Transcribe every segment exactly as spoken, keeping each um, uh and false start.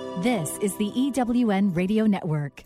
This is the E W N Radio Network.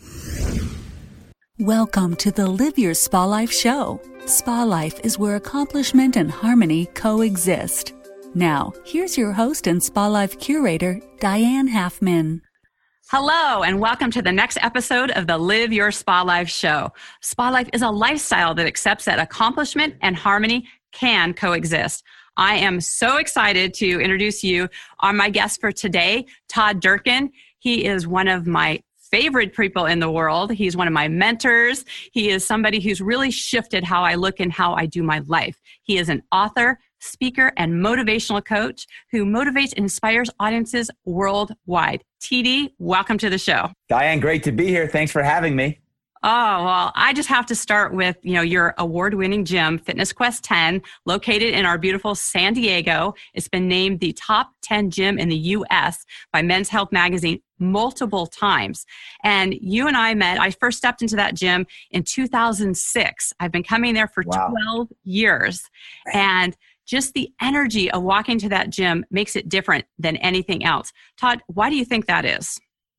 Welcome to the Live Your Spa Life show. Spa Life is where accomplishment and harmony coexist. Now, here's your host and Spa Life curator, Diane Halfman. Hello, and welcome to the next episode of the Live Your Spa Life show. Spa Life is a lifestyle that accepts that accomplishment and harmony can coexist. I am so excited to introduce you on my guest for today, Todd Durkin. He is one of my favorite people in the world. He's one of my mentors. He is somebody who's really shifted how I look and how I do my life. He is an author, speaker, and motivational coach who motivates and inspires audiences worldwide. T D, welcome to the show. Diane, great to be here. Thanks for having me. Oh, well, I just have to start with, you know, your award-winning gym, Fitness Quest ten, located in our beautiful San Diego. It's been named the top ten gym in the U S by Men's Health Magazine multiple times. And you and I met, I first stepped into that gym in two thousand six. I've been coming there for wow. twelve years. And just the energy of walking to that gym makes it different than anything else. Todd, why do you think that is?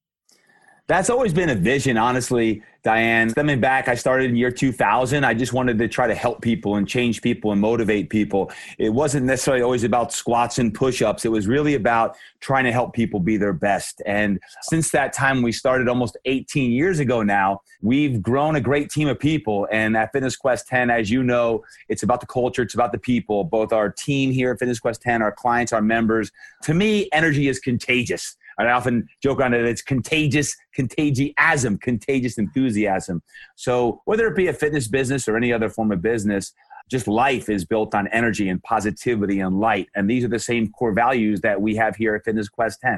That's always been a vision, honestly, Diane. Stemming back, I started in year two thousand. I just wanted to try to help people and change people and motivate people. It wasn't necessarily always about squats and push-ups. It was really about trying to help people be their best. And since that time, we started almost eighteen years ago now, we've grown a great team of people. And at Fitness Quest ten, as you know, it's about the culture. It's about the people, both our team here at Fitness Quest ten, our clients, our members. To me, energy is contagious. I often joke around it. It's contagious, contagiasm, contagious enthusiasm. So whether it be a fitness business or any other form of business, just life is built on energy and positivity and light. And these are the same core values that we have here at Fitness Quest ten.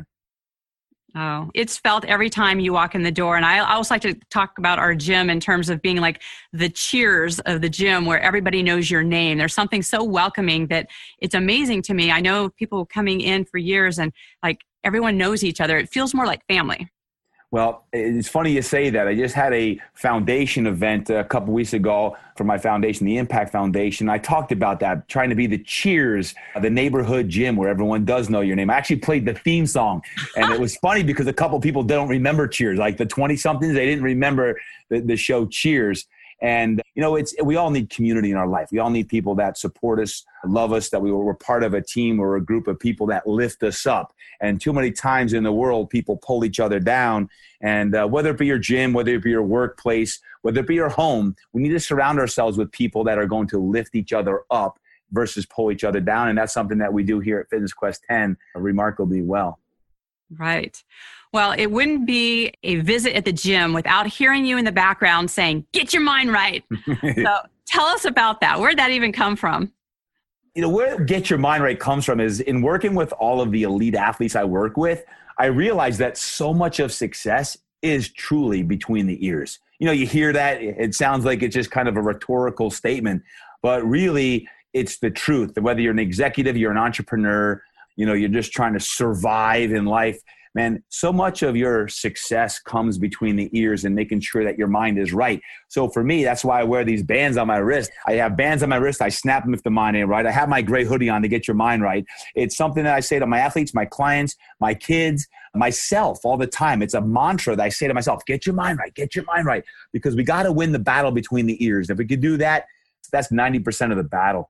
Oh, it's felt every time you walk in the door. And I, I always like to talk about our gym in terms of being like the cheers of the gym where everybody knows your name. There's something so welcoming that it's amazing to me. I know people coming in for years and like everyone knows each other. It feels more like family. Well, it's funny you say that. I just had a foundation event a couple weeks ago for my foundation, the Impact Foundation. I talked about that, trying to be the cheers of the neighborhood gym where everyone does know your name. I actually played the theme song, and it was funny because a couple people don't remember Cheers. Like the twenty-somethings, they didn't remember the, the show Cheers. And, you know, it's we all need community in our life. We all need people that support us, love us, that we were, we're part of a team or a group of people that lift us up. And too many times in the world, people pull each other down. And uh, whether it be your gym, whether it be your workplace, whether it be your home, we need to surround ourselves with people that are going to lift each other up versus pull each other down. And that's something that we do here at Fitness Quest ten remarkably well. Right. Well, it wouldn't be a visit at the gym without hearing you in the background saying, get your mind right. So tell us about that. Where'd that even come from? You know, where Get Your Mind Right comes from is in working with all of the elite athletes I work with, I realized that so much of success is truly between the ears. You know, you hear that, it sounds like it's just kind of a rhetorical statement, but really it's the truth. Whether you're an executive, you're an entrepreneur, you know, you're just trying to survive in life. Man, so much of your success comes between the ears and making sure that your mind is right. So for me, that's why I wear these bands on my wrist. I have bands on my wrist. I snap them if the mind ain't right. I have my gray hoodie on to get your mind right. It's something that I say to my athletes, my clients, my kids, myself all the time. It's a mantra that I say to myself, get your mind right, get your mind right. Because we got to win the battle between the ears. If we could do that, that's ninety percent of the battle.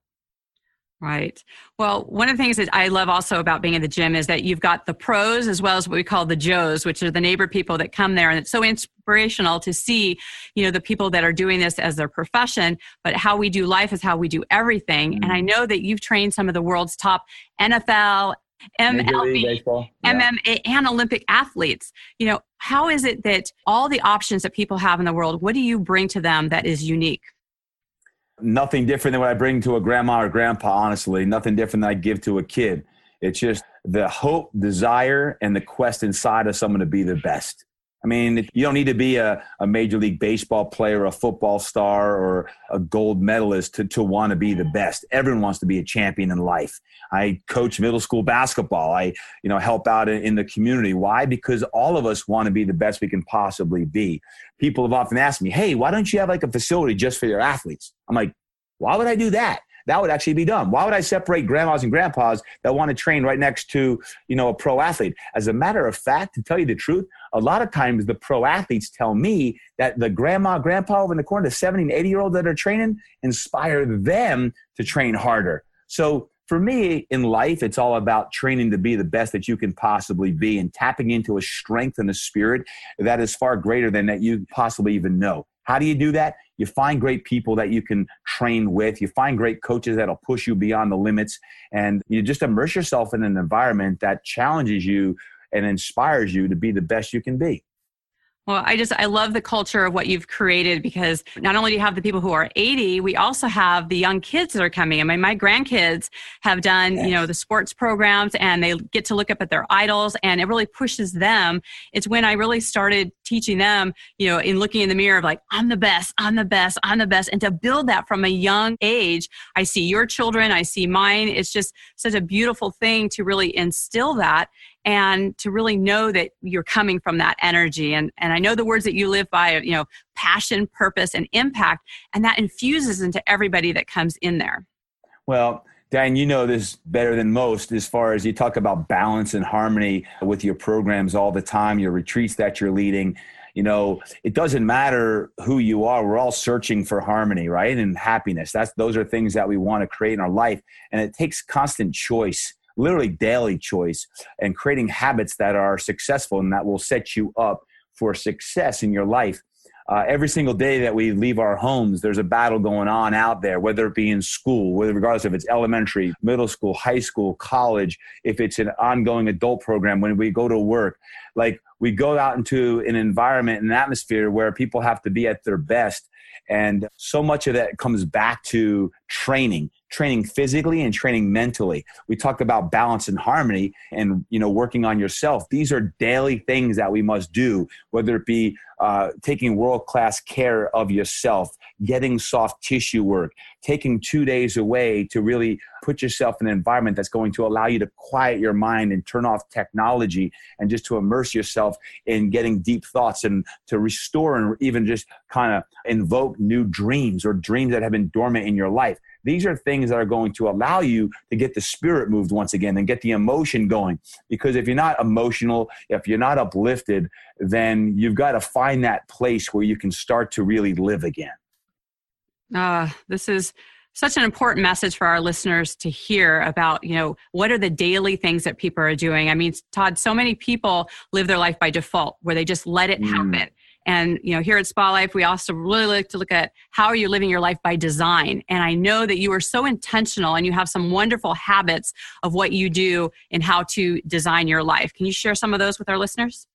Right. Well, one of the things that I love also about being in the gym is that you've got the pros as well as what we call the Joes, which are the neighbor people that come there. And it's so inspirational to see, you know, the people that are doing this as their profession, but how we do life is how we do everything. Mm-hmm. And I know that you've trained some of the world's top N F L, M L B, yeah. M M A, and Olympic athletes. You know, how is it that all the options that people have in the world, what do you bring to them that is unique? Nothing different than what I bring to a grandma or grandpa, honestly. Nothing different than I give to a kid. It's just the hope, desire, and the quest inside of someone to be the best. I mean, you don't need to be a, a Major League Baseball player, a football star, or a gold medalist to, to want to be the best. Everyone wants to be a champion in life. I coach middle school basketball. I, you know, help out in, in the community. Why? Because all of us want to be the best we can possibly be. People have often asked me, hey, why don't you have like a facility just for your athletes? I'm like, why would I do that? that would actually be dumb. Why would I separate grandmas and grandpas that want to train right next to, you know, a pro athlete? As a matter of fact, to tell you the truth, a lot of times the pro athletes tell me that the grandma, grandpa over in the corner, the seventy and eighty year olds that are training, inspire them to train harder. So for me in life, it's all about training to be the best that you can possibly be and tapping into a strength and a spirit that is far greater than that you possibly even know. How do you do that? You find great people that you can train with. You find great coaches that'll push you beyond the limits. And you just immerse yourself in an environment that challenges you and inspires you to be the best you can be. Well, I just, I love the culture of what you've created, because not only do you have the people who are eighty, we also have the young kids that are coming. I mean, my grandkids have done, yes. you know, the sports programs, and they get to look up at their idols, and it really pushes them. It's when I really started teaching them, you know, in looking in the mirror of like, I'm the best, I'm the best, I'm the best. And to build that from a young age, I see your children, I see mine. It's just such a beautiful thing to really instill that, and to really know that you're coming from that energy. And, and I know the words that you live by, you know, passion, purpose, and impact, and that infuses into everybody that comes in there. Well, Diane, you know this better than most as far as you talk about balance and harmony with your programs all the time, your retreats that you're leading. You know, it doesn't matter who you are. We're all searching for harmony, right? And happiness. That's, those are things that we want to create in our life. And it takes constant choice, literally daily choice, and creating habits that are successful and that will set you up for success in your life. Uh, every single day that we leave our homes, there's a battle going on out there, whether it be in school, whether regardless if it's elementary, middle school, high school, college, if it's an ongoing adult program, when we go to work. Like, we go out into an environment, an atmosphere where people have to be at their best. And so much of that comes back to training, training physically and training mentally. We talk about balance and harmony and, you know, working on yourself. These are daily things that we must do, whether it be uh, taking world-class care of yourself, getting soft tissue work, taking two days away to really put yourself in an environment that's going to allow you to quiet your mind and turn off technology, and just to immerse yourself in getting deep thoughts and to restore and even just kind of invoke new dreams or dreams that have been dormant in your life. These are things that are going to allow you to get the spirit moved once again and get the emotion going. Because if you're not emotional, if you're not uplifted, then you've got to find that place where you can start to really live again. Uh, this is such an important message for our listeners to hear about, you know, what are the daily things that people are doing? I mean, Todd, so many people live their life by default, where they just let it happen. Mm. And, you know, here at Spa Life, we also really like to look at how are you living your life by design. And I know that you are so intentional, and you have some wonderful habits of what you do and how to design your life. Can you share some of those with our listeners?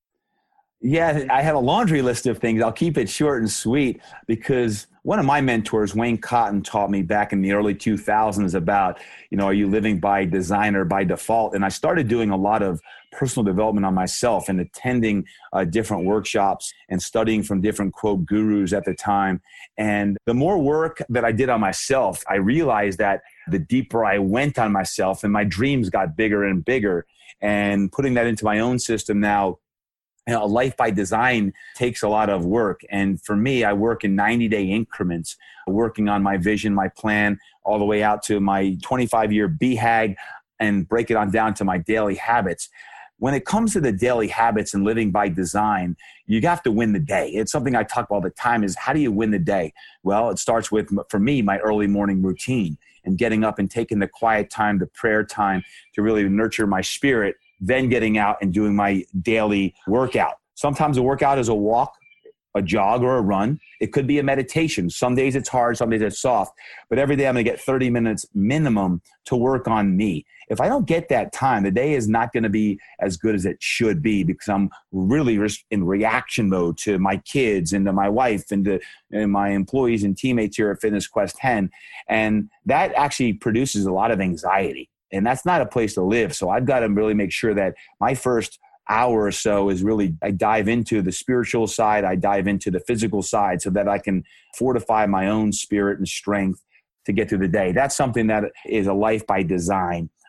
Yeah, I have a laundry list of things. I'll keep it short and sweet, because one of my mentors, Wayne Cotton, taught me back in the early two thousands about, you know, are you living by design or by default? And I started doing a lot of personal development on myself and attending uh, different workshops and studying from different, quote, gurus at the time. And the more work that I did on myself, I realized that the deeper I went on myself, and my dreams got bigger and bigger. And putting that into my own system now, you know, a life by design takes a lot of work. And for me, I work in ninety day increments, working on my vision, my plan, all the way out to my twenty-five year B HAG, and break it on down to my daily habits. When it comes to the daily habits and living by design, you have to win the day. It's something I talk about all the time, is how do you win the day? Well, it starts with, for me, my early morning routine and getting up and taking the quiet time, the prayer time to really nurture my spirit, then getting out and doing my daily workout. Sometimes a workout is a walk, a jog, or a run. It could be a meditation. Some days it's hard, some days it's soft. But every day I'm going to get thirty minutes minimum to work on me. If I don't get that time, the day is not going to be as good as it should be, because I'm really in reaction mode to my kids and to my wife and to and my employees and teammates here at Fitness Quest ten. And that actually produces a lot of anxiety. And that's not a place to live. So I've got to really make sure that my first hour or so is really, I dive into the spiritual side, I dive into the physical side, so that I can fortify my own spirit and strength to get through the day. That's something that is a life by design.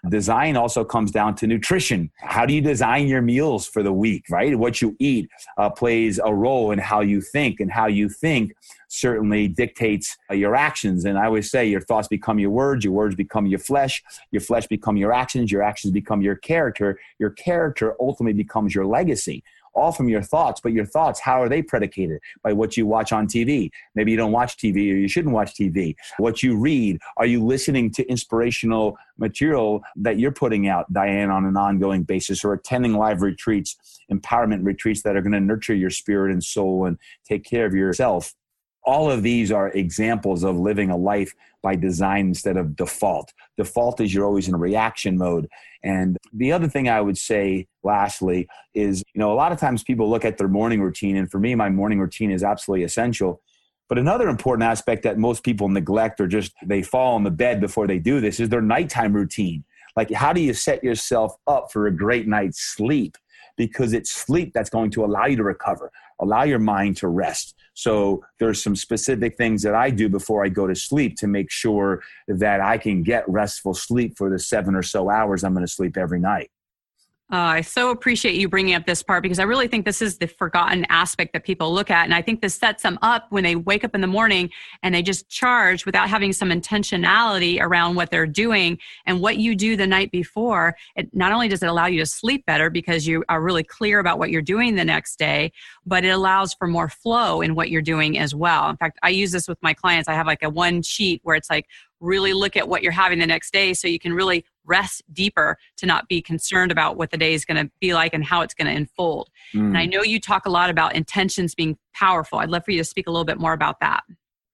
Design also comes down to nutrition. How do you design your meals for the week, right? What you eat uh, plays a role in how you think, and how you think certainly dictates uh, your actions. And I always say your thoughts become your words, your words become your flesh, your flesh become your actions, your actions become your character, your character ultimately becomes your legacy. All from your thoughts, but your thoughts, how are they predicated? By what you watch on T V. Maybe you don't watch T V, or you shouldn't watch T V. What you read, are you listening to inspirational material that you're putting out, Diane, on an ongoing basis, or attending live retreats, empowerment retreats that are going to nurture your spirit and soul and take care of yourself? All of these are examples of living a life by design instead of default. Default is you're always in a reaction mode. And the other thing I would say, lastly, is, you know, a lot of times people look at their morning routine. And for me, my morning routine is absolutely essential. But another important aspect that most people neglect, or just they fall on the bed before they do this, is their nighttime routine. Like, how do you set yourself up for a great night's sleep? Because it's sleep that's going to allow you to recover, allow your mind to rest. So there's some specific things that I do before I go to sleep to make sure that I can get restful sleep for the seven or so hours I'm going to sleep every night. Uh, I so appreciate you bringing up this part, because I really think this is the forgotten aspect that people look at. And I think this sets them up when they wake up in the morning and they just charge without having some intentionality around what they're doing and what you do the night before. It not only does it allow you to sleep better because you are really clear about what you're doing the next day, but it allows for more flow in what you're doing as well. In fact, I use this with my clients. I have like a one sheet where it's like, really look at what you're having the next day so you can really rest deeper to not be concerned about what the day is going to be like and how it's going to unfold. Mm. And I know you talk a lot about intentions being powerful. I'd love for you to speak a little bit more about that.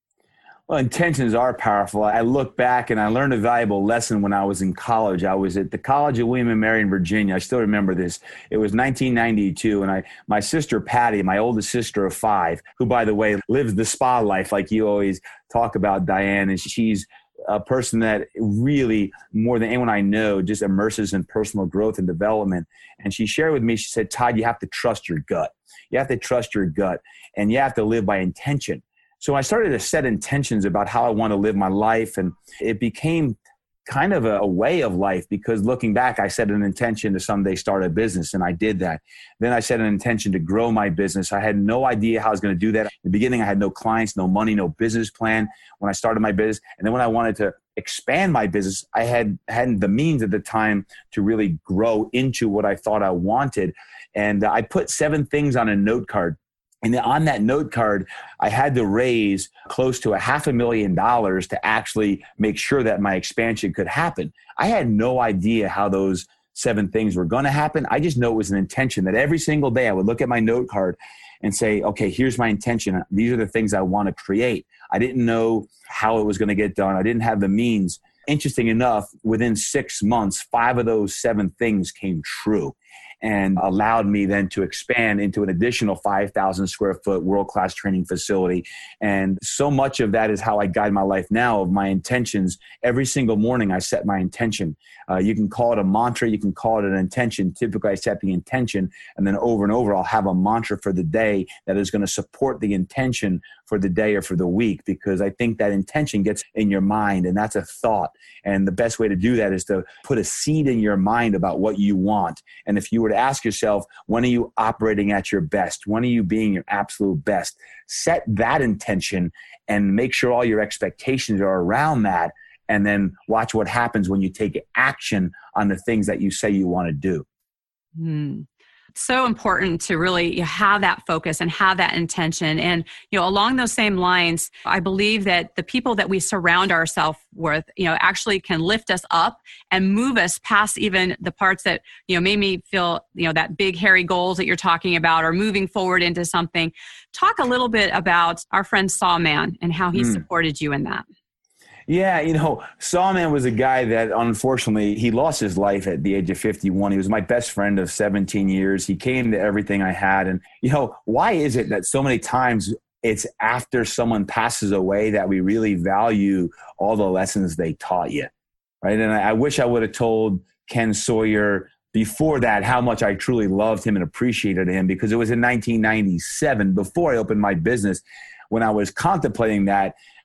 Well, intentions are powerful. I look back and I learned a valuable lesson when I was in college. I was at the College of William and Mary in Virginia. I still remember this. It was nineteen ninety-two, and I, my sister Patty, my oldest sister of five, who, by the way, lives the spa life like you always talk about, Diane, and she's a person that really, more than anyone I know, just immerses in personal growth and development. And she shared with me, she said, Todd, you have to trust your gut. You have to trust your gut, and you have to live by intention. So I started to set intentions about how I want to live my life, and it became kind of a, a way of life, because looking back, I set an intention to someday start a business, and I did that. Then I set an intention to grow my business. I had no idea how I was going to do that. In the beginning, I had no clients, no money, no business plan when I started my business. And then when I wanted to expand my business, I had hadn't the means at the time to really grow into what I thought I wanted. And I put seven things on a note card. And on that note card, I had to raise close to a half a million dollars to actually make sure that my expansion could happen. I had no idea how those seven things were going to happen. I just know it was an intention that every single day I would look at my note card and say, okay, here's my intention. These are the things I want to create. I didn't know how it was going to get done. I didn't have the means. Interesting enough, within six months, five of those seven things came true, and allowed me then to expand into an additional five thousand square foot world-class training facility. And so much of that is how I guide my life now, of my intentions. Every single morning I set my intention. Uh, you can call it a mantra, you can call it an intention. Typically I set the intention, and then over and over I'll have a mantra for the day that is going to support the intention for the day or for the week, because I think that intention gets in your mind, and that's a thought. And the best way to do that is to put a seed in your mind about what you want. And if you were to ask yourself, when are you operating at your best? When are you being your absolute best? Set that intention and make sure all your expectations are around that, and then watch what happens when you take action on the things that you say you want to do. Hmm. So important to really have that focus and have that intention. And, you know, along those same lines, I believe that the people that we surround ourselves with, you know, actually can lift us up and move us past even the parts that, you know, made me feel, you know, that big, hairy goals that you're talking about, or moving forward into something. Talk a little bit about our friend Sawman and how he mm. supported you in that. Yeah, you know, Sawman was a guy that, unfortunately, he lost his life at the age of fifty-one. He was my best friend of seventeen years. He came to everything I had. And, you know, why is it that so many times it's after someone passes away that we really value all the lessons they taught you, right? And I, I wish I would have told Ken Sawyer before that how much I truly loved him and appreciated him, because it was in nineteen ninety-seven, before I opened my business, when I was contemplating that,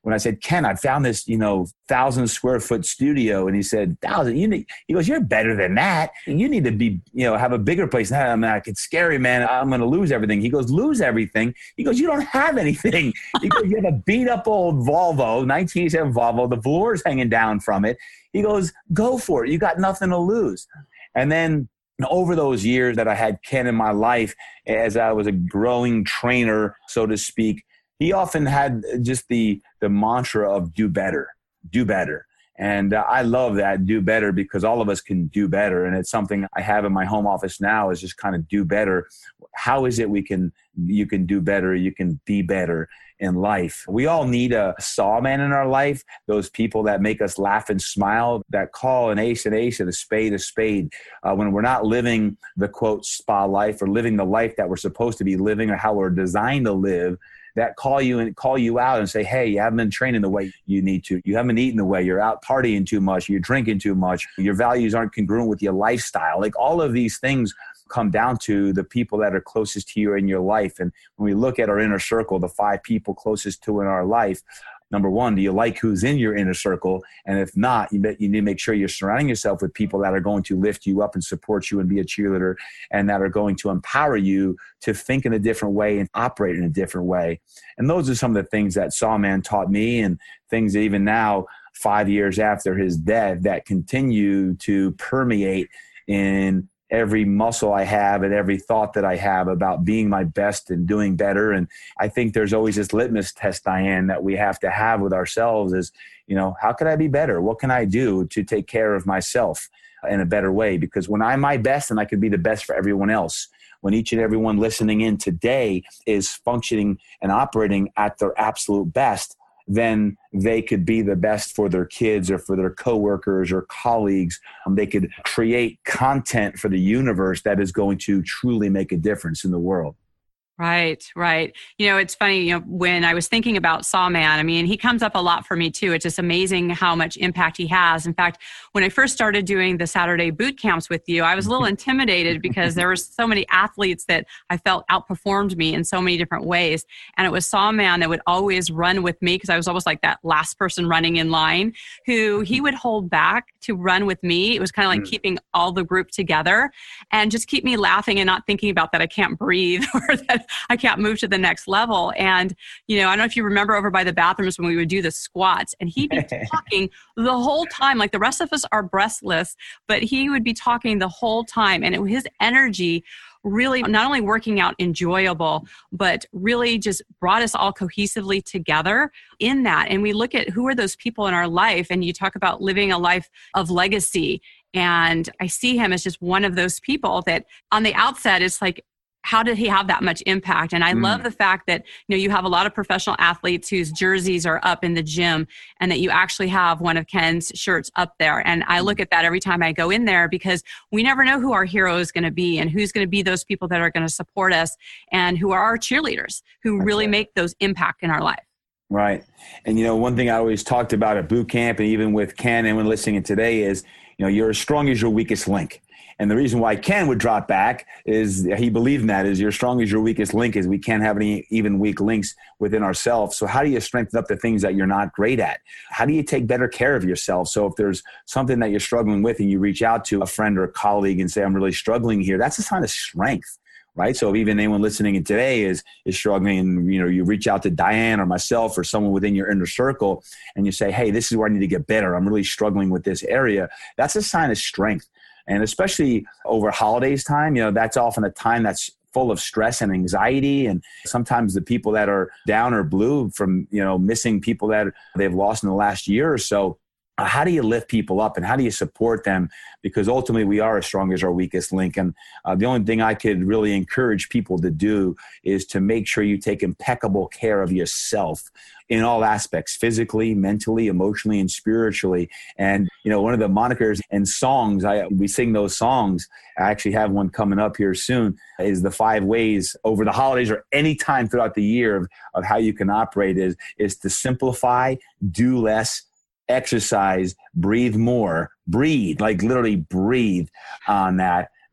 when I said, Ken, I found this, you know, thousand square foot studio. And he said, thousand, you need, he goes, you're better than that. You need to be, you know, have a bigger place. And I'm like, it's scary, man. I'm going to lose everything. He goes, lose everything. He goes, you don't have anything. He goes, you have a beat up old Volvo, nineteen eighty-seven Volvo. The floor's hanging down from it. He goes, go for it. You got nothing to lose. And then over those years that I had Ken in my life, as I was a growing trainer, so to speak, he often had just the the mantra of do better, do better. And uh, I love that, do better, because all of us can do better. And it's something I have in my home office now, is just kind of do better. How is it we can, you can do better, you can be better in life? We all need a saw man in our life, those people that make us laugh and smile, that call an ace an ace and a spade a spade. Uh, when we're not living the, quote, spa life, or living the life that we're supposed to be living, or how we're designed to live, that call you and call you out and say, hey, you haven't been training the way you need to. You haven't eaten the way. You're out partying too much. You're drinking too much. Your values aren't congruent with your lifestyle. Like, all of these things come down to the people that are closest to you in your life. And when we look at our inner circle, the five people closest to in our life, number one, do you like who's in your inner circle? And if not, you, bet you need to make sure you're surrounding yourself with people that are going to lift you up and support you and be a cheerleader, and that are going to empower you to think in a different way and operate in a different way. And those are some of the things that Sawman taught me, and things that even now, five years after his death, that continue to permeate in every muscle I have and every thought that I have about being my best and doing better. And I think there's always this litmus test, Diane, that we have to have with ourselves is, you know, how can I be better? What can I do to take care of myself in a better way? Because when I'm my best, then I can be the best for everyone else. When each and everyone listening in today is functioning and operating at their absolute best, then they could be the best for their kids or for their coworkers or colleagues. Um, they could create content for the universe that is going to truly make a difference in the world. Right, right. You know, it's funny, you know, when I was thinking about Sawman, I mean, he comes up a lot for me too. It's just amazing how much impact he has. In fact, when I first started doing the Saturday boot camps with you, I was a little intimidated because there were so many athletes that I felt outperformed me in so many different ways. And it was Sawman that would always run with me, because I was almost like that last person running in line, who he would hold back to run with me. It was kind of like mm. keeping all the group together and just keep me laughing and not thinking about that I can't breathe or that I can't move to the next level. And, you know, I don't know if you remember over by the bathrooms when we would do the squats, and he'd be talking the whole time. Like, the rest of us are breathless, but he would be talking the whole time. And it, his energy really not only working out enjoyable, but really just brought us all cohesively together in that. And we look at who are those people in our life, and you talk about living a life of legacy. And I see him as just one of those people that on the outset, it's like, how did he have that much impact? And I mm. love the fact that, you know, you have a lot of professional athletes whose jerseys are up in the gym, and that you actually have one of Ken's shirts up there. And I look at that every time I go in there, because we never know who our hero is going to be, and who's going to be those people that are going to support us, and who are our cheerleaders, who That's really right. make those impact in our life. Right. And, you know, one thing I always talked about at boot camp, and even with Ken and when listening today, is, you know, you're as strong as your weakest link. And the reason why Ken would drop back is he believed in that, is you're strong as your weakest link, is we can't have any even weak links within ourselves. So how do you strengthen up the things that you're not great at? How do you take better care of yourself? So if there's something that you're struggling with and you reach out to a friend or a colleague and say, I'm really struggling here, that's a sign of strength. Right. So if even anyone listening in today is is struggling, and, you know, you reach out to Diane or myself or someone within your inner circle and you say, hey, this is where I need to get better. I'm really struggling with this area. That's a sign of strength. And especially over holidays time, you know, that's often a time that's full of stress and anxiety. And sometimes the people that are down or blue from, you know, missing people that they've lost in the last year or so. Uh, how do you lift people up, and how do you support them? Because ultimately we are as strong as our weakest link. And uh, the only thing I could really encourage people to do is to make sure you take impeccable care of yourself in all aspects, physically, mentally, emotionally, and spiritually. And, you know, one of the monikers and songs, I we sing those songs. I actually have one coming up here soon, is the five ways over the holidays or any time throughout the year of, of how you can operate is, is to simplify, do less, exercise, breathe more, breathe, like literally breathe on that.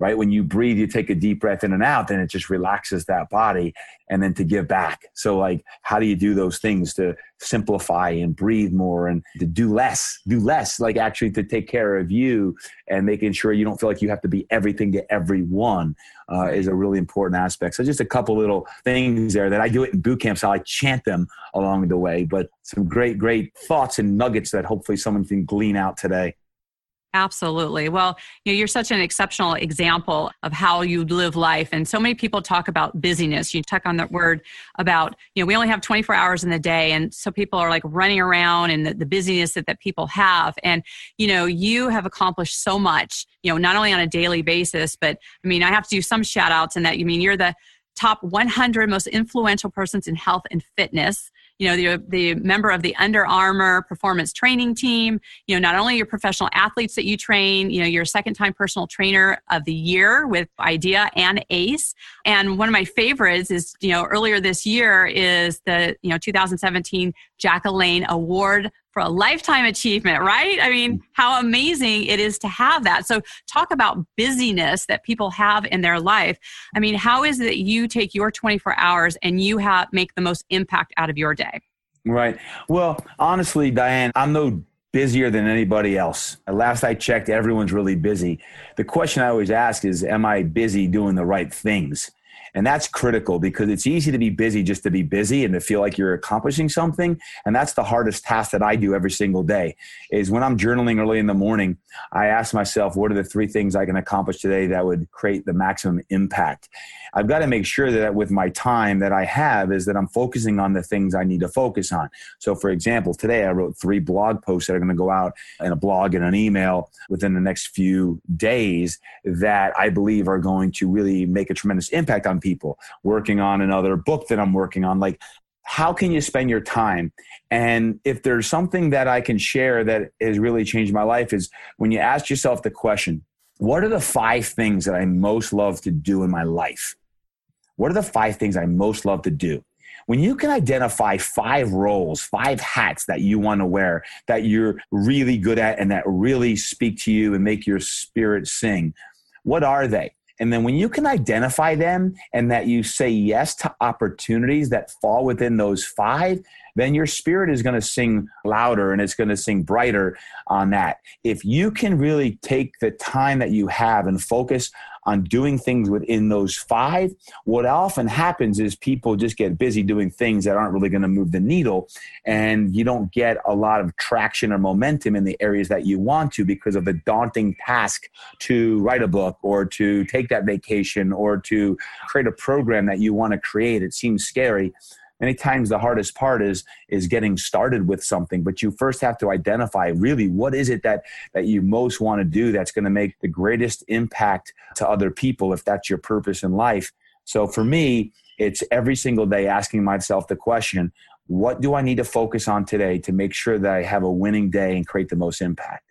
right? When you breathe, you take a deep breath in and out, then it just relaxes that body, and then to give back. So like, how do you do those things to simplify and breathe more and to do less, do less, like actually to take care of you and making sure you don't feel like you have to be everything to everyone uh, is a really important aspect. So just a couple little things there that I do it in boot camp, so I chant them along the way, but some great, great thoughts and nuggets that hopefully someone can glean out today. Absolutely. Well, you know, you're such an exceptional example of how you live life. And so many people talk about busyness. You talk on that word about, you know, we only have twenty-four hours in the day. And so people are like running around and the, the busyness that, that people have. And, you know, you have accomplished so much, you know, not only on a daily basis, but I mean, I have to do some shout outs in that. You mean, you're the top one hundred most influential persons in health and fitness. You know, the, the member of the Under Armour performance training team. You know, not only your professional athletes that you train, you know, you're a second time personal trainer of the year with IDEA and ACE. And one of my favorites is, you know, earlier this year is the, you know, two thousand seventeen Jack LaLanne Award for a lifetime achievement, right? I mean, how amazing it is to have that. So talk about busyness that people have in their life. I mean, how is it that you take your twenty-four hours and you have make the most impact out of your day? Right. Well, honestly, Diane, I'm no busier than anybody else. Last I checked, everyone's really busy. The question I always ask is, am I busy doing the right things? And that's critical, because it's easy to be busy just to be busy and to feel like you're accomplishing something. And that's the hardest task that I do every single day, is when I'm journaling early in the morning, I ask myself, what are the three things I can accomplish today that would create the maximum impact? I've got to make sure that with my time that I have is that I'm focusing on the things I need to focus on. So for example, today I wrote three blog posts that are going to go out in a blog and an email within the next few days that I believe are going to really make a tremendous impact on people. Working on another book that I'm working on, like, how can you spend your time? And if there's something that I can share that has really changed my life, is when you ask yourself the question, what are the five things that I most love to do in my life? What are the five things I most love to do? When you can identify five roles, five hats that you want to wear, that you're really good at and that really speak to you and make your spirit sing, what are they? And then when you can identify them and that you say yes to opportunities that fall within those five, then your spirit is going to sing louder and it's going to sing brighter on that. If you can really take the time that you have and focus on doing things within those five, what often happens is people just get busy doing things that aren't really going to move the needle, and you don't get a lot of traction or momentum in the areas that you want to because of the daunting task to write a book or to take that vacation or to create a program that you want to create. It seems scary. Many times the hardest part is is getting started with something, but you first have to identify really what is it that, that you most want to do that's going to make the greatest impact to other people, if that's your purpose in life. So for me, it's every single day asking myself the question, what do I need to focus on today to make sure that I have a winning day and create the most impact?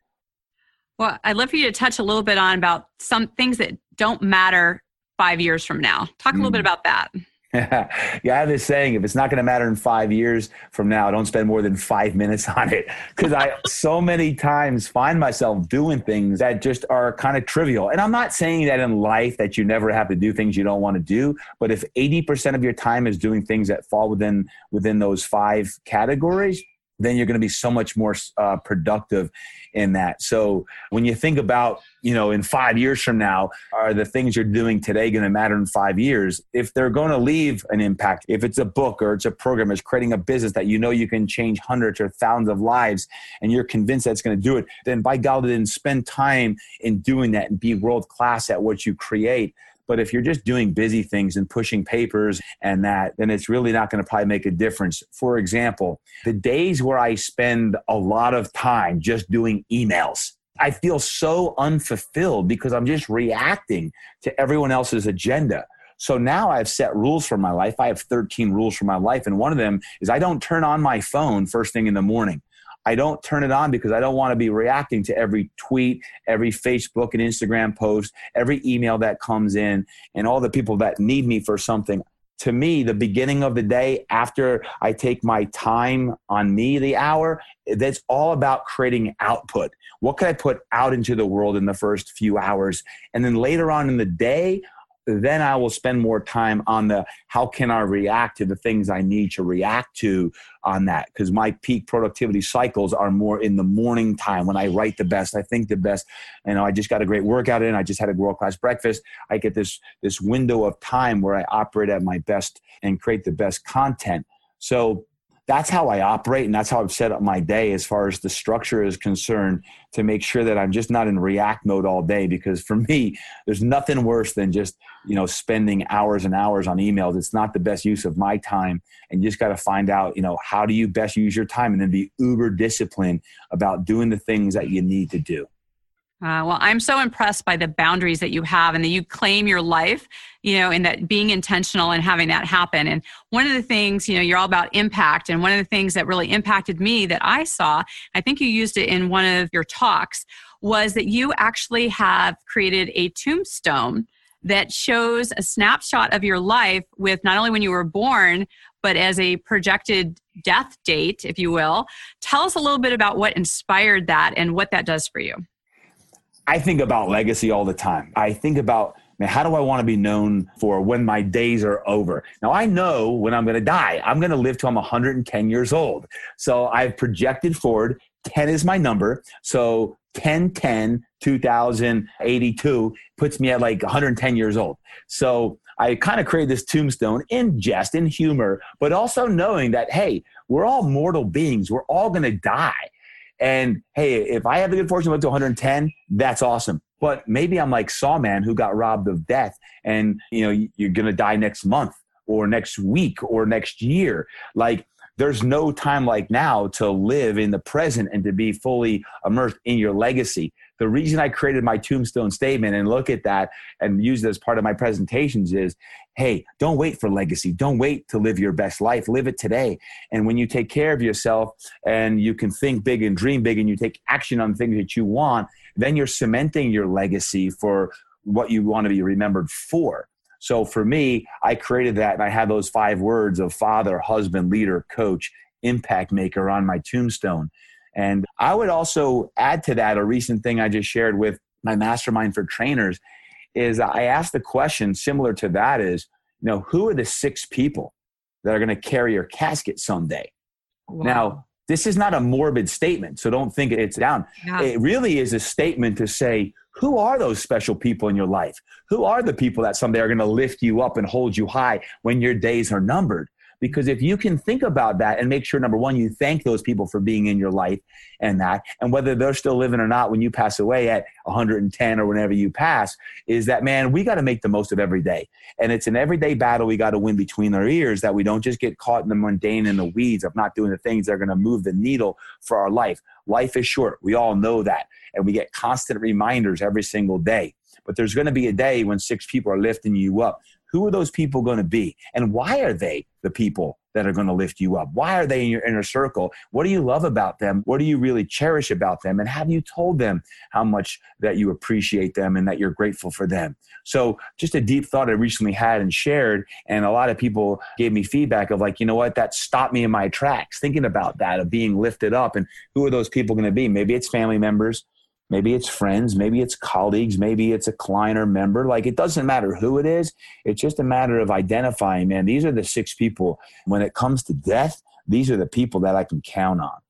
Well, I'd love for you to touch a little bit on about some things that don't matter five years from now. Talk a little mm. bit about that. Yeah, I have this saying, if it's not going to matter in five years from now, don't spend more than five minutes on it. Because I so many times find myself doing things that just are kind of trivial. And I'm not saying that in life that you never have to do things you don't want to do. But if eighty percent of your time is doing things that fall within within those five categories, then you're going to be so much more uh, productive in that. So when you think about, you know, in five years from now, are the things you're doing today going to matter in five years? If they're going to leave an impact, if it's a book or it's a program, it's creating a business that you know you can change hundreds or thousands of lives and you're convinced that's going to do it, then by God, then spend time in doing that and be world class at what you create. But if you're just doing busy things and pushing papers and that, then it's really not going to probably make a difference. For example, the days where I spend a lot of time just doing emails, I feel so unfulfilled because I'm just reacting to everyone else's agenda. So now I've set rules for my life. I have thirteen rules for my life. And one of them is I don't turn on my phone first thing in the morning. I don't turn it on because I don't want to be reacting to every tweet, every Facebook and Instagram post, every email that comes in, and all the people that need me for something. to me, the beginning of the day after I take my time on me, the hour, that's all about creating output. What can I put out into the world in the first few hours? And then later on in the day, then I will spend more time on the how can I react to the things I need to react to on that. Because my peak productivity cycles are more in the morning time when I write the best, I think the best. You know, I just got a great workout in. I just had a world-class breakfast. I get this, this window of time where I operate at my best and create the best content. So that's how I operate, and that's how I've set up my day as far as the structure is concerned, to make sure that I'm just not in react mode all day. Because for me, there's nothing worse than just, you know, spending hours and hours on emails. It's not the best use of my time. And you just got to find out, you know, how do you best use your time, and then be uber disciplined about doing the things that you need to do. Uh, well, I'm so impressed by the boundaries that you have, and that you claim your life, you know, and that being intentional and having that happen. And one of the things, you know, you're all about impact. And one of the things that really impacted me that I saw, I think you used it in one of your talks, was that you actually have created a tombstone that shows a snapshot of your life with not only when you were born, but as a projected death date, if you will. Tell us a little bit about what inspired that and what that does for you. I think about legacy all the time. I think about, man, how do I want to be known for when my days are over? Now, I know when I'm going to die. I'm going to live till I'm one hundred ten years old. So I've projected forward. ten is my number. So ten ten two thousand eighty-two puts me at like one hundred ten years old. So I kind of created this tombstone in jest, in humor, but also knowing that, hey, we're all mortal beings. We're all going to die. And hey, if I have the good fortune to live to one hundred ten, that's awesome. But maybe I'm like Sawman, who got robbed of death, and you know, you're going to die next month or next week or next year. Like, there's no time like now to live in the present and to be fully immersed in your legacy. The reason I created my tombstone statement and look at that and use it as part of my presentations is, hey, don't wait for legacy. Don't wait to live your best life. Live it today. And when you take care of yourself and you can think big and dream big and you take action on things that you want, then you're cementing your legacy for what you want to be remembered for. So for me, I created that, and I had those five words of father, husband, leader, coach, impact maker on my tombstone. And I would also add to that a recent thing I just shared with my mastermind for trainers is I asked the question similar to that is, you know, who are the six people that are going to carry your casket someday? Wow. Now, this is not a morbid statement, so don't think it's down. Yeah. It really is a statement to say, who are those special people in your life? Who are the people that someday are going to lift you up and hold you high when your days are numbered? Because if you can think about that and make sure, number one, you thank those people for being in your life and that, and whether they're still living or not when you pass away at one hundred ten or whenever you pass, is that, man, we got to make the most of every day. And it's an everyday battle we got to win between our ears, that we don't just get caught in the mundane and the weeds of not doing the things that are going to move the needle for our life. Life is short. We all know that. And we get constant reminders every single day. But there's going to be a day when six people are lifting you up. Who are those people going to be? And why are they the people that are going to lift you up? Why are they in your inner circle? What do you love about them? What do you really cherish about them? And have you told them how much that you appreciate them and that you're grateful for them? So just a deep thought I recently had and shared, and a lot of people gave me feedback of like, you know what, that stopped me in my tracks thinking about that, of being lifted up. And who are those people going to be? Maybe it's family members. Maybe it's friends, maybe it's colleagues, maybe it's a client or member. Like, it doesn't matter who it is. It's just a matter of identifying, man, these are the six people. When it comes to death, these are the people that I can count on.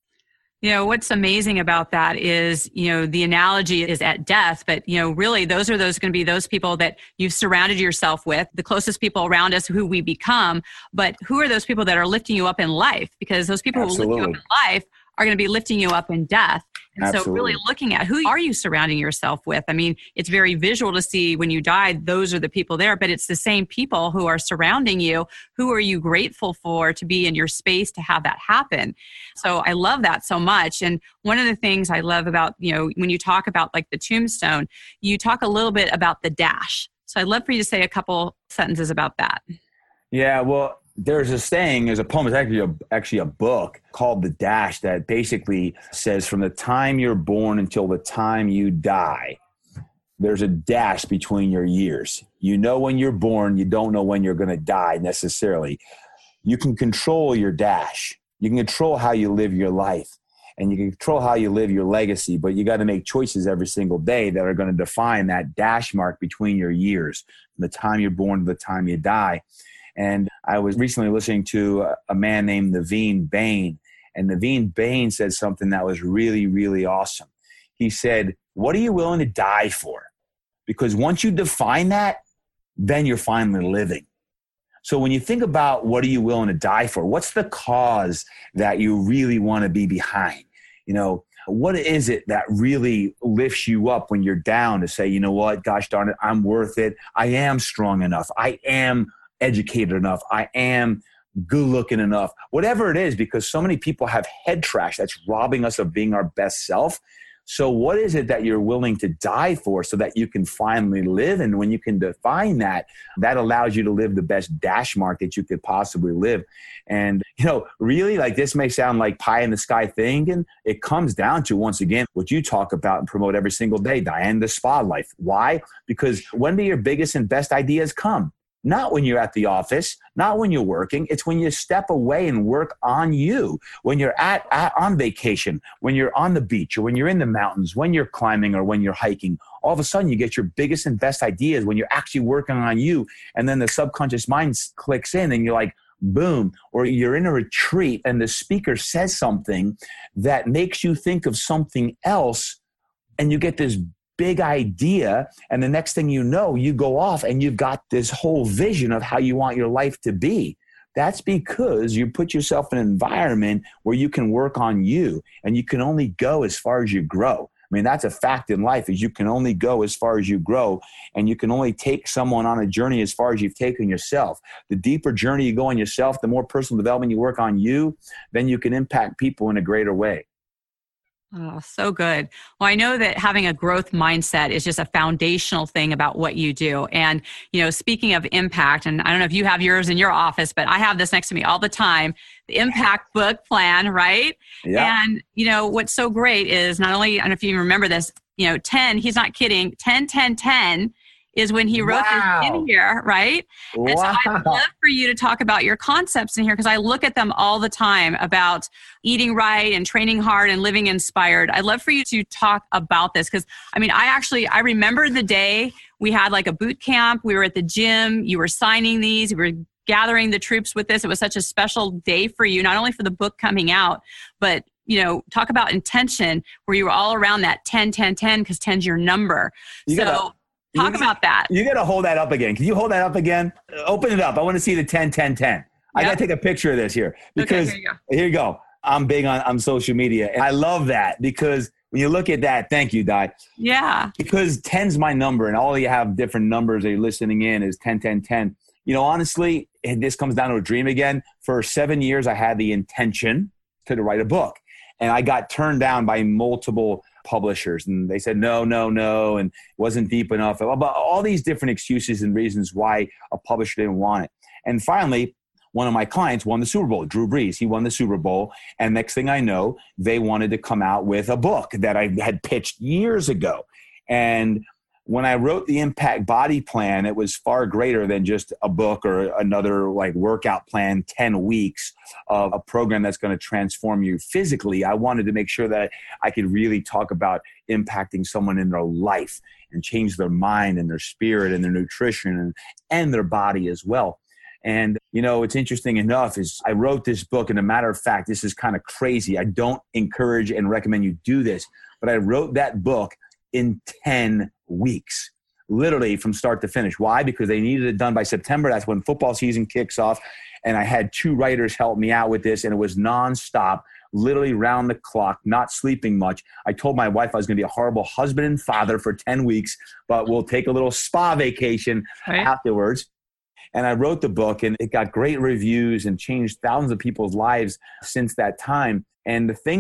You know, what's amazing about that is, you know, the analogy is at death, but, you know, really those are those going to be those people that you've surrounded yourself with, the closest people around us who we become. But who are those people that are lifting you up in life? Because those people Absolutely. Who lift you up in life are going to be lifting you up in death. And Absolutely. So really looking at who are you surrounding yourself with? I mean, it's very visual to see when you die, those are the people there, but it's the same people who are surrounding you. Who are you grateful for to be in your space to have that happen? So I love that so much. And one of the things I love about, you know, when you talk about like the tombstone, you talk a little bit about the dash. So I'd love for you to say a couple sentences about that. Yeah, well, there's a saying, there's a poem, it's actually a, actually a book called The Dash that basically says from the time you're born until the time you die, there's a dash between your years. You know when you're born, you don't know when you're going to die necessarily. You can control your dash. You can control how you live your life, and you can control how you live your legacy, but you got to make choices every single day that are going to define that dash mark between your years, from the time you're born to the time you die. And I was recently listening to a, a man named Naveen Bain, and Naveen Bain said something that was really, really awesome. He said, what are you willing to die for? Because once you define that, then you're finally living. So when you think about what are you willing to die for, what's the cause that you really want to be behind? You know, what is it that really lifts you up when you're down to say, you know what, gosh darn it, I'm worth it. I am strong enough. I am educated enough. I am good looking enough, whatever it is, because so many people have head trash that's robbing us of being our best self. So what is it that you're willing to die for so that you can finally live? And when you can define that, that allows you to live the best dash mark that you could possibly live. And, you know, really, like, this may sound like pie in the sky thing. And it comes down to, once again, what you talk about and promote every single day, Diane, the spa life. Why? Because when do your biggest and best ideas come? Not when you're at the office, not when you're working. It's when you step away and work on you. When you're at, at on vacation, when you're on the beach, or when you're in the mountains, when you're climbing or when you're hiking, all of a sudden you get your biggest and best ideas when you're actually working on you. And then the subconscious mind clicks in and you're like, boom. Or you're in a retreat and the speaker says something that makes you think of something else, and you get this big idea, and the next thing you know, you go off and you've got this whole vision of how you want your life to be. That's because you put yourself in an environment where you can work on you, and you can only go as far as you grow. I mean, that's a fact in life, is you can only go as far as you grow, and you can only take someone on a journey as far as you've taken yourself. The deeper journey you go on yourself, the more personal development you work on you, then you can impact people in a greater way. Oh, so good. Well, I know that having a growth mindset is just a foundational thing about what you do. And, you know, speaking of impact, and I don't know if you have yours in your office, but I have this next to me all the time, the Impact Book Plan, right? Yeah. And, you know, what's so great is not only, I don't know if you remember this, you know, ten, he's not kidding, ten, ten, ten is when he wrote wow. this in here, right? Wow. And so I'd love for you to talk about your concepts in here, because I look at them all the time about eating right and training hard and living inspired. I'd love for you to talk about this, because, I mean, I actually, I remember the day we had like a boot camp. We were at the gym. You were signing these. You were gathering the troops with this. It was such a special day for you, not only for the book coming out, but, you know, talk about intention, where you were all around that ten, ten, ten, because ten's your number. You so... Gotta- Talk you, about that. You got to hold that up again. Can you hold that up again? Open it up. I want to see the ten, ten, ten. Yep. I got to take a picture of this here, because okay, here, you go. here you go. I'm big on, on social media. And I love that, because when you look at that, thank you, Di. Yeah. Because ten's my number, and all you have different numbers that you're listening in is ten, ten, ten. You know, honestly, and this comes down to a dream again. For seven years, I had the intention to write a book, and I got turned down by multiple publishers, and they said no, no, no, and it wasn't deep enough. About all these different excuses and reasons why a publisher didn't want it. And finally, one of my clients won the Super Bowl, Drew Brees. He won the Super Bowl, and next thing I know, they wanted to come out with a book that I had pitched years ago. And when I wrote the Impact Body Plan, it was far greater than just a book or another like workout plan, ten weeks of a program that's going to transform you physically. I wanted to make sure that I could really talk about impacting someone in their life and change their mind and their spirit and their nutrition and, and their body as well. And, you know, it's interesting enough is I wrote this book, and a matter of fact, this is kind of crazy. I don't encourage and recommend you do this, but I wrote that book in ten weeks, literally from start to finish. Why? Because they needed it done by September. That's when football season kicks off. And I had two writers help me out with this, and it was nonstop, literally round the clock, not sleeping much. I told my wife I was going to be a horrible husband and father for ten weeks, but we'll take a little spa vacation right. afterwards. And I wrote the book, and it got great reviews and changed thousands of people's lives since that time. And the thing that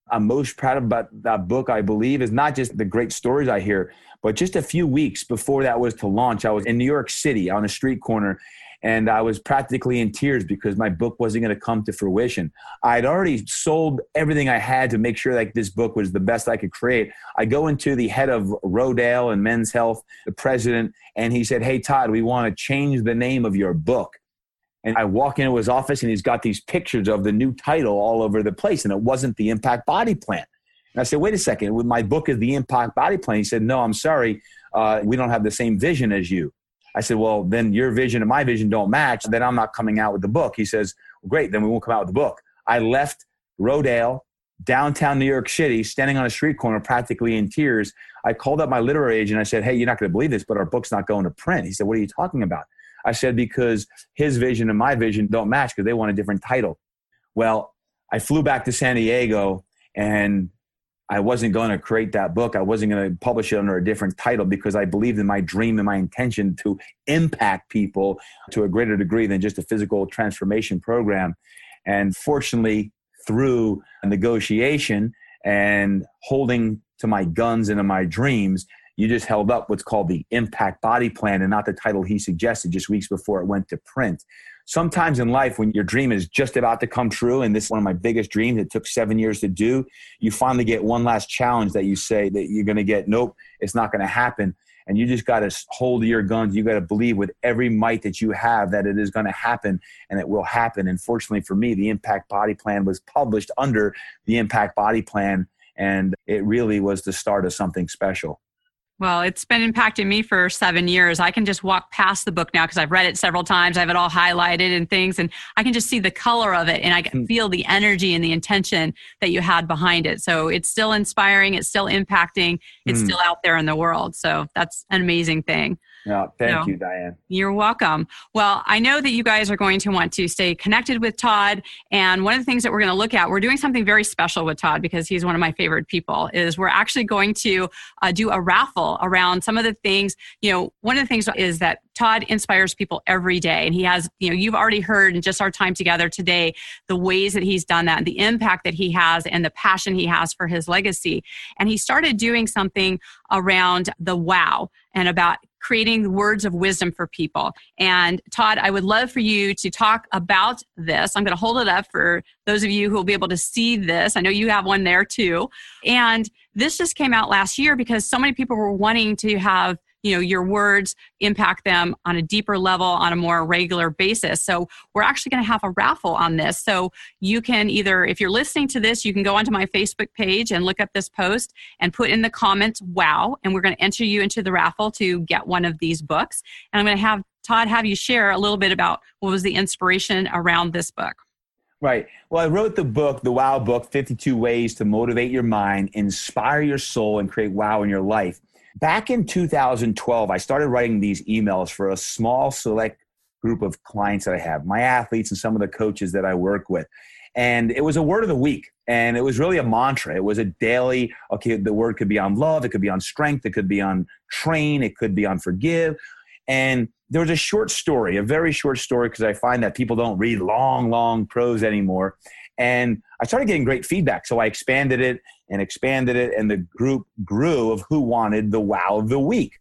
I'm most proud about that book, I believe, is not just the great stories I hear, but just a few weeks before that was to launch, I was in New York City on a street corner, and I was practically in tears because my book wasn't going to come to fruition. I'd already sold everything I had to make sure that this book was the best I could create. I go into the head of Rodale and Men's Health, the president, and he said, "Hey, Todd, we want to change the name of your book." And I walk into his office and he's got these pictures of the new title all over the place. And it wasn't the Impact Body Plan. And I said, wait a second, my book is the Impact Body Plan. He said, no, I'm sorry. Uh, we don't have the same vision as you. I said, well, then your vision and my vision don't match. Then I'm not coming out with the book. He says, well, great, then we won't come out with the book. I left Rodale, downtown New York City, standing on a street corner, practically in tears. I called up my literary agent. I said, hey, you're not going to believe this, but our book's not going to print. He said, what are you talking about? I said, because his vision and my vision don't match because they want a different title. Well, I flew back to San Diego and I wasn't going to create that book. I wasn't going to publish it under a different title because I believed in my dream and my intention to impact people to a greater degree than just a physical transformation program. And fortunately, through a negotiation and holding to my guns and to my dreams, you just held up what's called the Impact Body Plan and not the title he suggested just weeks before it went to print. Sometimes in life, when your dream is just about to come true, and this is one of my biggest dreams, it took seven years to do, you finally get one last challenge that you say that you're going to get, nope, it's not going to happen. And you just got to hold to your guns. You got to believe with every might that you have that it is going to happen and it will happen. And fortunately for me, the Impact Body Plan was published under the Impact Body Plan, and it really was the start of something special. Well, it's been impacting me for seven years. I can just walk past the book now because I've read it several times. I have it all highlighted and things, and I can just see the color of it, and I can feel the energy and the intention that you had behind it. So it's still inspiring. It's still impacting. It's mm. still out there in the world. So that's an amazing thing. Yeah, thank so, you, Diane. You're welcome. Well, I know that you guys are going to want to stay connected with Todd. And one of the things that we're going to look at, we're doing something very special with Todd because he's one of my favorite people, is we're actually going to uh, do a raffle around some of the things. You know, one of the things is that Todd inspires people every day. And he has, you know, you've already heard in just our time together today, the ways that he's done that, and the impact that he has and the passion he has for his legacy. And he started doing something around the wow and about creating words of wisdom for people. And Todd, I would love for you to talk about this. I'm going to hold it up for those of you who will be able to see this. I know you have one there too. And this just came out last year because so many people were wanting to have, you know, your words impact them on a deeper level on a more regular basis. So we're actually going to have a raffle on this. So you can either, if you're listening to this, you can go onto my Facebook page and look up this post and put in the comments, wow, and we're going to enter you into the raffle to get one of these books. And I'm going to have Todd have you share a little bit about what was the inspiration around this book. Right. Well, I wrote the book, the WOW book, fifty-two Ways to Motivate Your Mind, Inspire Your Soul, and Create WOW in Your Life. Back in two thousand twelve, I started writing these emails for a small select group of clients that I have, my athletes and some of the coaches that I work with. And it was a word of the week. And it was really a mantra. It was a daily, okay, the word could be on love. It could be on strength. It could be on train. It could be on forgive. And there was a short story, a very short story, because I find that people don't read long, long prose anymore. And I started getting great feedback. So I expanded it and expanded it, and the group grew of who wanted the wow of the week.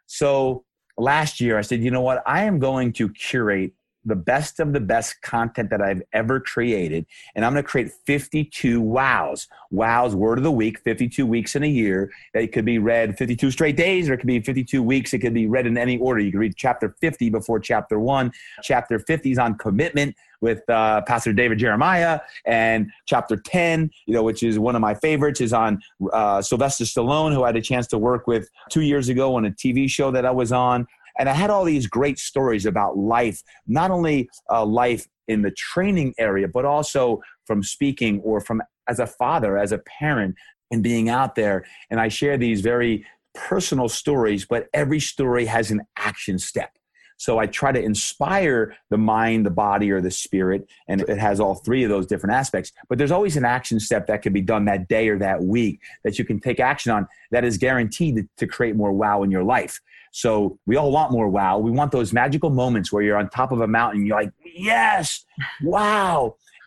So last year I said, you know what? I am going to curate the best of the best content that I've ever created, and I'm going to create fifty-two wows. Wows, word of the week, fifty-two weeks in a year. It could be read fifty-two straight days, or it could be fifty-two weeks. It could be read in any order. You can read chapter fifty before chapter one. Chapter fifty is on commitment with uh, Pastor David Jeremiah, and chapter ten, you know, which is one of my favorites, is on uh, Sylvester Stallone, who I had a chance to work with two years ago on a T V show that I was on. And I had all these great stories about life, not only uh, life in the training area, but also from speaking or from as a father, as a parent, and being out there. And I share these very personal stories, but every story has an action step. So I try to inspire the mind, the body, or the spirit, and it has all three of those different aspects. But there's always an action step that can be done that day or that week that you can take action on that is guaranteed to, to create more wow in your life. So we all want more wow. We want those magical moments where you're on top of a mountain. You're like, yes, wow.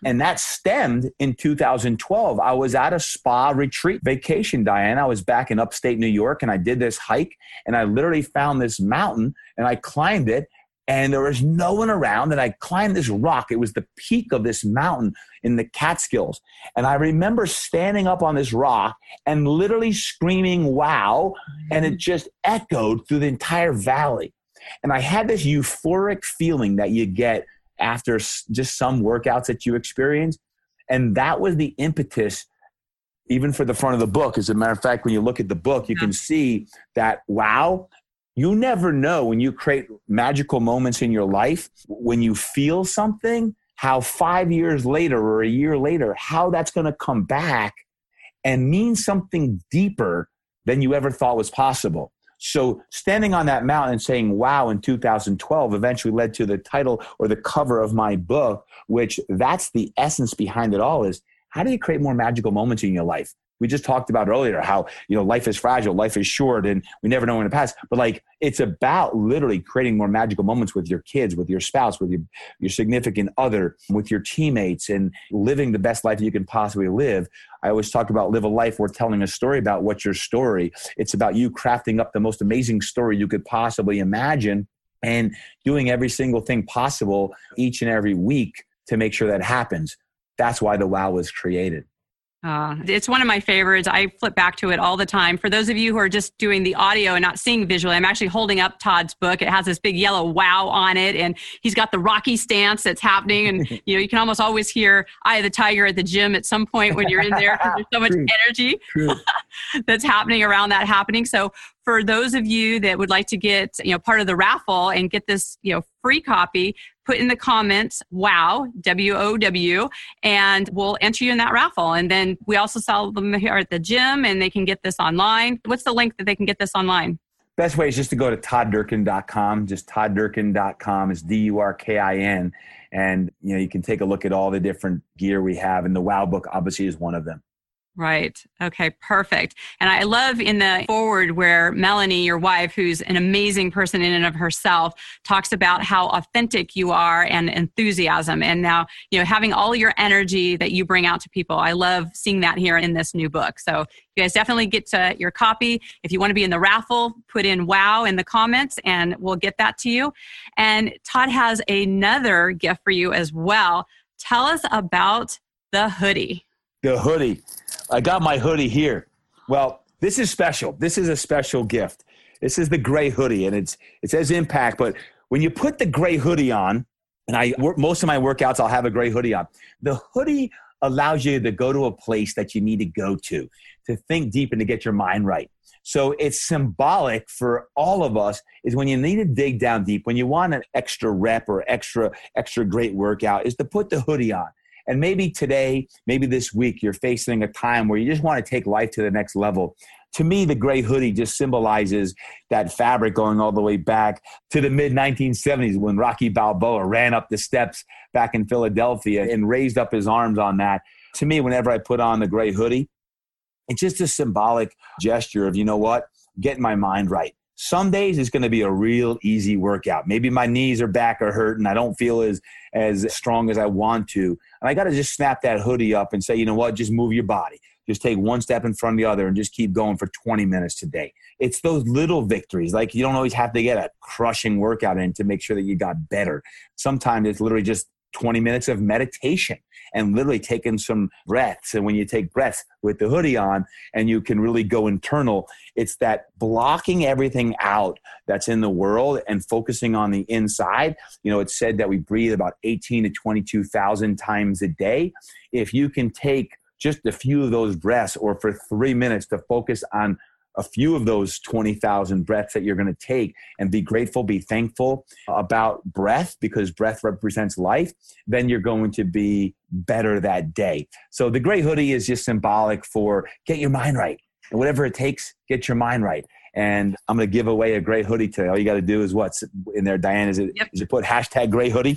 And that stemmed in two thousand twelve. I was at a spa retreat vacation, Diane. I was back in upstate New York and I did this hike and I literally found this mountain and I climbed it and there was no one around and I climbed this rock. It was the peak of this mountain in the Catskills. And I remember standing up on this rock and literally screaming, wow. And it just echoed through the entire valley. And I had this euphoric feeling that you get after just some workouts that you experience. And that was the impetus, even for the front of the book. As a matter of fact, when you look at the book, you yeah. can see that, wow, you never know when you create magical moments in your life, when you feel something, how five years later or a year later, how that's going to come back and mean something deeper than you ever thought was possible. So standing on that mountain and saying, wow, in two thousand twelve eventually led to the title or the cover of my book, which that's the essence behind it all is, how do you create more magical moments in your life? We just talked about earlier how, you know, life is fragile, life is short, and we never know when to pass. But like, it's about literally creating more magical moments with your kids, with your spouse, with your, your significant other, with your teammates, and living the best life you can possibly live. I always talk about live a life worth telling a story about. What's your story? It's about you crafting up the most amazing story you could possibly imagine and doing every single thing possible each and every week to make sure that happens. That's why the WOW was created. Uh, it's one of my favorites. I flip back to it all the time. For those of you who are just doing the audio and not seeing visually, I'm actually holding up Todd's book. It has this big yellow wow on it, and he's got the Rocky stance that's happening. And you know, you can almost always hear Eye of the Tiger at the gym at some point when you're in there. There's so much True. energy True. that's happening around that happening. So for those of you that would like to get, you know, part of the raffle and get this, you know, free copy, put in the comments, wow, W O W, and we'll enter you in that raffle. And then we also sell them here at the gym and they can get this online. What's the link that they can get this online? Best way is just to go to todd durkin dot com. Just todd durkin dot com. It's D U R K I N. And, you know, you can take a look at all the different gear we have. And the WOW book obviously is one of them. Right. Okay, perfect. And I love in the forward where Melanie, your wife, who's an amazing person in and of herself, talks about how authentic you are and enthusiasm. And now, you know, having all your energy that you bring out to people. I love seeing that here in this new book. So you guys definitely get to your copy. If you want to be in the raffle, put in WOW in the comments and we'll get that to you. And Todd has another gift for you as well. Tell us about the hoodie. The hoodie. I got my hoodie here. Well, this is special. This is a special gift. This is the gray hoodie, and it's it says Impact. But when you put the gray hoodie on, and I work most of my workouts, I'll have a gray hoodie on. The hoodie allows you to go to a place that you need to go to, to think deep and to get your mind right. So it's symbolic for all of us is when you need to dig down deep, when you want an extra rep or extra extra great workout, is to put the hoodie on. And maybe today, maybe this week, you're facing a time where you just want to take life to the next level. To me, the gray hoodie just symbolizes that fabric going all the way back to the mid nineteen seventies when Rocky Balboa ran up the steps back in Philadelphia and raised up his arms on that. To me, whenever I put on the gray hoodie, it's just a symbolic gesture of, you know what, getting my mind right. Some days it's going to be a real easy workout. Maybe my knees or back are hurting. I don't feel as, as strong as I want to. And I got to just snap that hoodie up and say, you know what, just move your body. Just take one step in front of the other and just keep going for twenty minutes today. It's those little victories. Like you don't always have to get a crushing workout in to make sure that you got better. Sometimes it's literally just twenty minutes of meditation and literally taking some breaths. And when you take breaths with the hoodie on and you can really go internal, it's that blocking everything out that's in the world and focusing on the inside. You know, it's said that we breathe about eighteen to twenty-two thousand times a day. If you can take just a few of those breaths or for three minutes to focus on a few of those twenty thousand breaths that you're going to take and be grateful, be thankful about breath because breath represents life, then you're going to be better that day. So the gray hoodie is just symbolic for get your mind right. And whatever it takes, get your mind right. And I'm going to give away a gray hoodie today. All you got to do is what's in there, Diane? Is it, yep. is it put hashtag gray hoodie?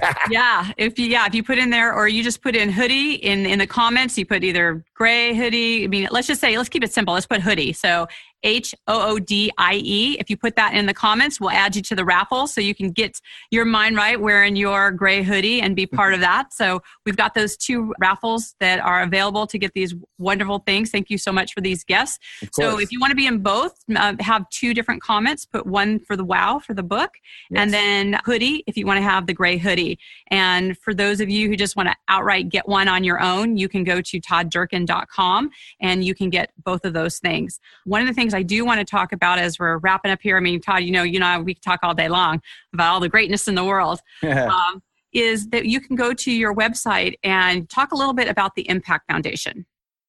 yeah. If you, yeah, if you put in there, or you just put in hoodie in, in the comments, you put either gray hoodie. I mean, let's just say, let's keep it simple. Let's put hoodie. So H O O D I E. If you put that in the comments, we'll add you to the raffle so you can get your mind right wearing your gray hoodie and be part of that. So we've got those two raffles that are available to get these wonderful things. Thank you so much for these gifts. So if you want to be in both, uh, have two different comments. Put one for the WOW for the book, yes. and then hoodie if you want to have the gray hoodie. And for those of you who just want to outright get one on your own, you can go to todd durkin dot com and you can get both of those things. One of the things I do want to talk about as we're wrapping up here, I mean, Todd, you know, you know, we can talk all day long about all the greatness in the world, um, is that you can go to your website and talk a little bit about the Impact Foundation.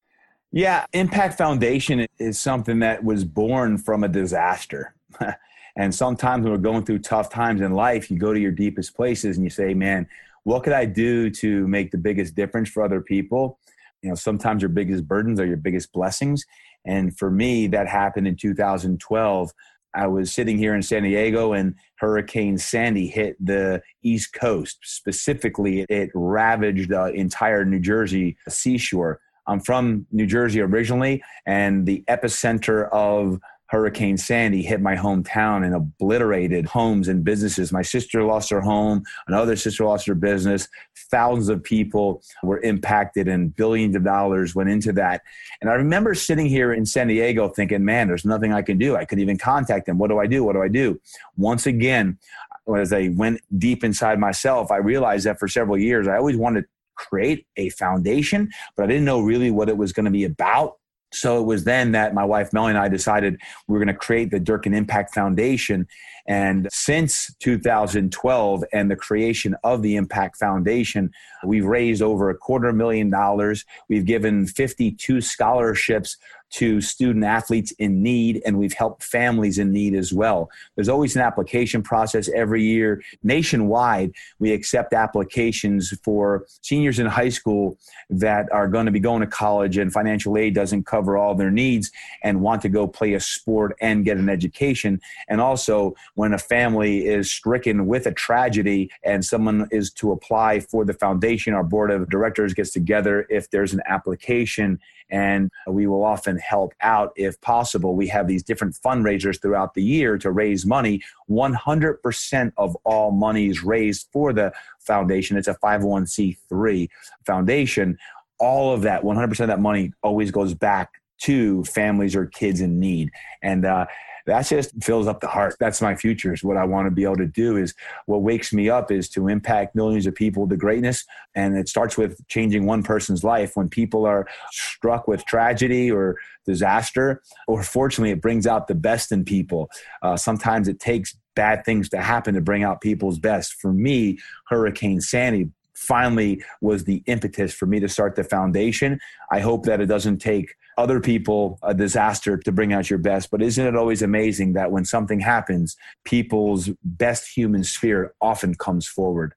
Yeah, Impact Foundation is something that was born from a disaster. And sometimes when we're going through tough times in life, you go to your deepest places and you say, man, what could I do to make the biggest difference for other people? You know, sometimes your biggest burdens are your biggest blessings. And for me, that happened in two thousand twelve. I was sitting here in San Diego and Hurricane Sandy hit the East Coast. Specifically, it ravaged the entire New Jersey seashore. I'm from New Jersey originally, and the epicenter of Hurricane Sandy hit my hometown and obliterated homes and businesses. My sister lost her home. Another sister lost her business. Thousands of people were impacted and billions of dollars went into that. And I remember sitting here in San Diego thinking, man, there's nothing I can do. I couldn't even contact them. What do I do? What do I do? Once again, as I went deep inside myself, I realized that for several years, I always wanted to create a foundation, but I didn't know really what it was going to be about. So it was then that my wife, Melanie, and I decided we were going to create the Durkin Impact Foundation. And since two thousand twelve and the creation of the Impact Foundation, we've raised over a quarter million dollars. We've given fifty-two scholarships to student athletes in need, and we've helped families in need as well. There's always an application process every year. Nationwide, we accept applications for seniors in high school that are going to be going to college and financial aid doesn't cover all their needs and want to go play a sport and get an education. And also, when a family is stricken with a tragedy and someone is to apply for the foundation, our board of directors gets together if there's an application, and we will often help out if possible. We have these different fundraisers throughout the year to raise money. one hundred percent of all monies raised for the foundation, it's a five oh one c three foundation, all of that, one hundred percent of that money always goes back to families or kids in need. And uh, that just fills up the heart. That's my future, is what I want to be able to do. Is what wakes me up is to impact millions of people to greatness. And it starts with changing one person's life. When people are struck with tragedy or disaster, or fortunately, it brings out the best in people. Uh, sometimes it takes bad things to happen to bring out people's best. For me, Hurricane Sandy finally was the impetus for me to start the foundation. I hope that it doesn't take other people a disaster to bring out your best. But isn't it always amazing that when something happens, people's best human spirit often comes forward?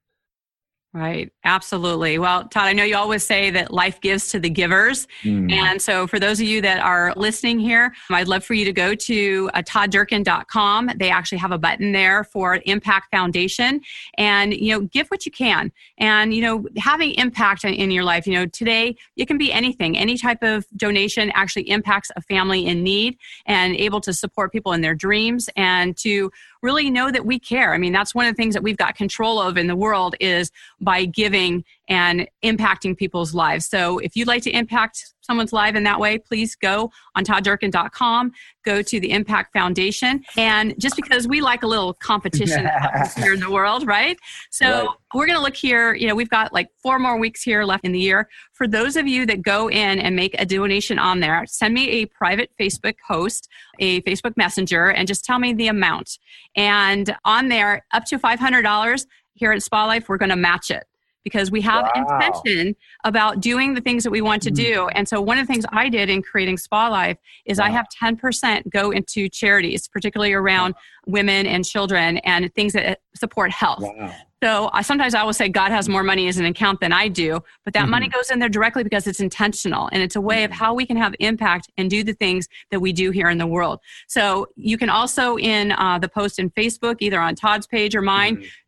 Right. Absolutely. Well, Todd, I know you always say that life gives to the givers. Mm. And so for those of you that are listening here, I'd love for you to go to uh, todd durkin dot com. They actually have a button there for Impact Foundation, and, you know, give what you can. And, you know, having impact in, in your life, you know, today it can be anything. Any type of donation actually impacts a family in need and able to support people in their dreams and to really know that we care. I mean, that's one of the things that we've got control of in the world, is by giving and impacting people's lives. So if you'd like to impact someone's life in that way, please go on todd durkin dot com, go to the Impact Foundation. And just because we like a little competition here in the world, right? So right. We're going to look here, you know, we've got like four more weeks here left in the year. For those of you that go in and make a donation on there, send me a private Facebook post, a Facebook Messenger, and just tell me the amount. And on there, up to five hundred dollars here at Spa Life, we're going to match it, because we have wow. intention about doing the things that we want to do. And so one of the things I did in creating Spa Life is wow. I have ten percent go into charities, particularly around wow. women and children and things that support health. Wow. So I, sometimes I will say God has more money as an account than I do, but that mm-hmm. money goes in there directly because it's intentional, and it's a way of how we can have impact and do the things that we do here in the world. So you can also, in uh, the post in Facebook, either on Todd's page or mine, mm-hmm.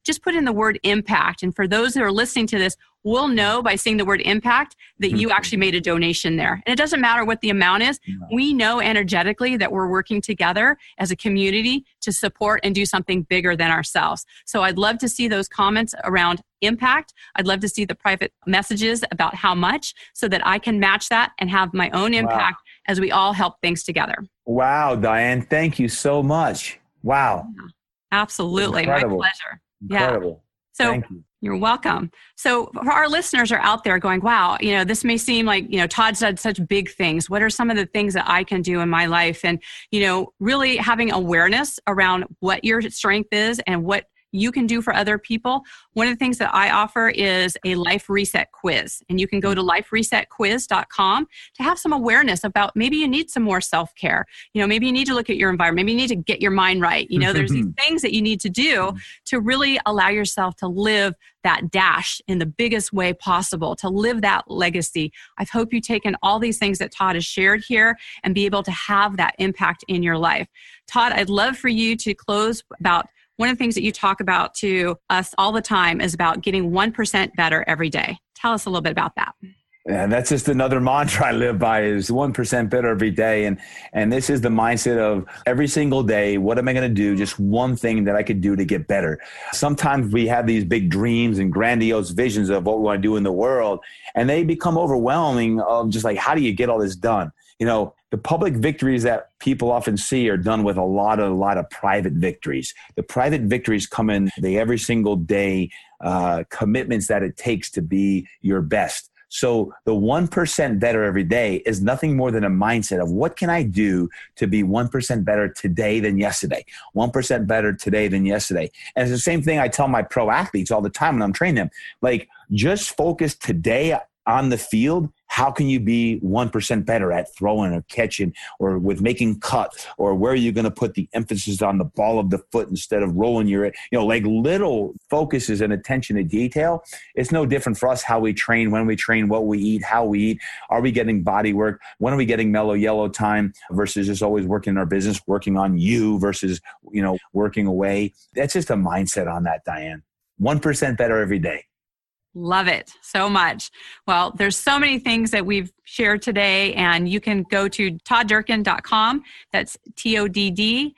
just put in the word impact. And for those that are listening to this, we'll know by seeing the word impact that you actually made a donation there. And it doesn't matter what the amount is. We know energetically that we're working together as a community to support and do something bigger than ourselves. So I'd love to see those comments around impact. I'd love to see the private messages about how much so that I can match that and have my own impact wow. as we all help things together. Wow, Diane, thank you so much. Wow. Yeah, absolutely. Incredible. My pleasure. Incredible. Yeah. So thank you. You're welcome. So for our listeners are out there going, wow, you know, this may seem like, you know, Todd's done such big things. What are some of the things that I can do in my life? And, you know, really having awareness around what your strength is and what you can do for other people. One of the things that I offer is a life reset quiz. And you can go to life reset quiz dot com to have some awareness about maybe you need some more self-care. You know, maybe you need to look at your environment. Maybe you need to get your mind right. You know, there's these things that you need to do to really allow yourself to live that dash in the biggest way possible, to live that legacy. I hope you've taken all these things that Todd has shared here and be able to have that impact in your life. Todd, I'd love for you to close about one of the things that you talk about to us all the time is about getting one percent better every day. Tell us a little bit about that. And that's just another mantra I live by is one percent better every day. And, and this is the mindset of every single day, what am I going to do? Just one thing that I could do to get better. Sometimes we have these big dreams and grandiose visions of what we want to do in the world, and they become overwhelming of just like, how do you get all this done? You know, the public victories that people often see are done with a lot of, a lot of private victories. The private victories come in the every single day uh, commitments that it takes to be your best. So the one percent better every day is nothing more than a mindset of what can I do to be one percent better today than yesterday, one percent better today than yesterday. And it's the same thing I tell my pro athletes all the time when I'm training them, like just focus today on the field. How can you be one percent better at throwing or catching or with making cuts, or where are you going to put the emphasis on the ball of the foot instead of rolling your, you know, like little focuses and attention to detail. It's no different for us how we train, when we train, what we eat, how we eat. Are we getting body work? When are we getting mellow yellow time versus just always working in our business, working on you versus, you know, working away? That's just a mindset on that, Diane. one percent better every day. Love it so much. Well, there's so many things that we've shared today, and you can go to todd durkin dot com. That's T O D D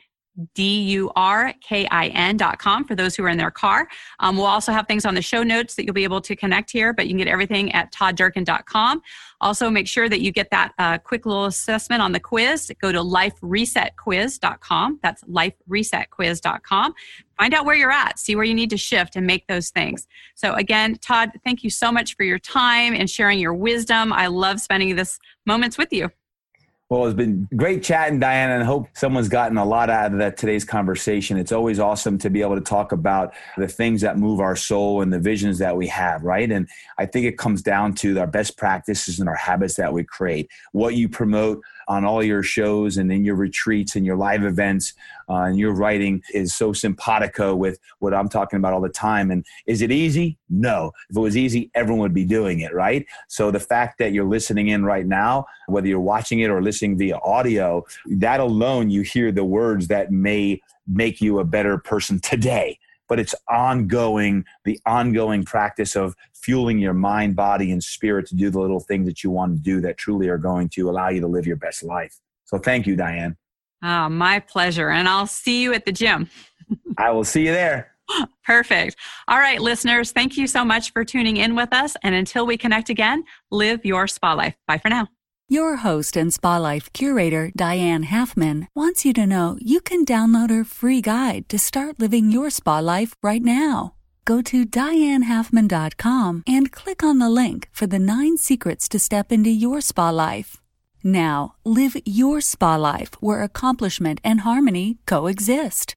D U R K I N dot com for those who are in their car. Um, we'll also have things on the show notes that you'll be able to connect here, but you can get everything at todd durkin dot com. Also, make sure that you get that uh, quick little assessment on the quiz. Go to life reset quiz dot com. That's life reset quiz dot com. Find out where you're at. See where you need to shift and make those things. So again, Todd, thank you so much for your time and sharing your wisdom. I love spending this moments with you. Well, it's been great chatting, Diana, and I hope someone's gotten a lot out of that today's conversation. It's always awesome to be able to talk about the things that move our soul and the visions that we have, right? And I think it comes down to our best practices and our habits that we create. What you promote on all your shows and in your retreats and your live events uh, and your writing is so simpatico with what I'm talking about all the time. And is it easy? No. If it was easy, everyone would be doing it, right? So the fact that you're listening in right now, whether you're watching it or listening via audio, that alone, you hear the words that may make you a better person today. But it's ongoing, the ongoing practice of fueling your mind, body, and spirit to do the little things that you want to do that truly are going to allow you to live your best life. So thank you, Diane. Oh, my pleasure. And I'll see you at the gym. I will see you there. Perfect. All right, listeners, thank you so much for tuning in with us. And until we connect again, live your spa life. Bye for now. Your host and Spa Life curator, Diane Halfman, wants you to know you can download her free guide to start living your spa life right now. Go to diane halfman dot com and click on the link for the nine secrets to step into your spa life. Now, live your spa life where accomplishment and harmony coexist.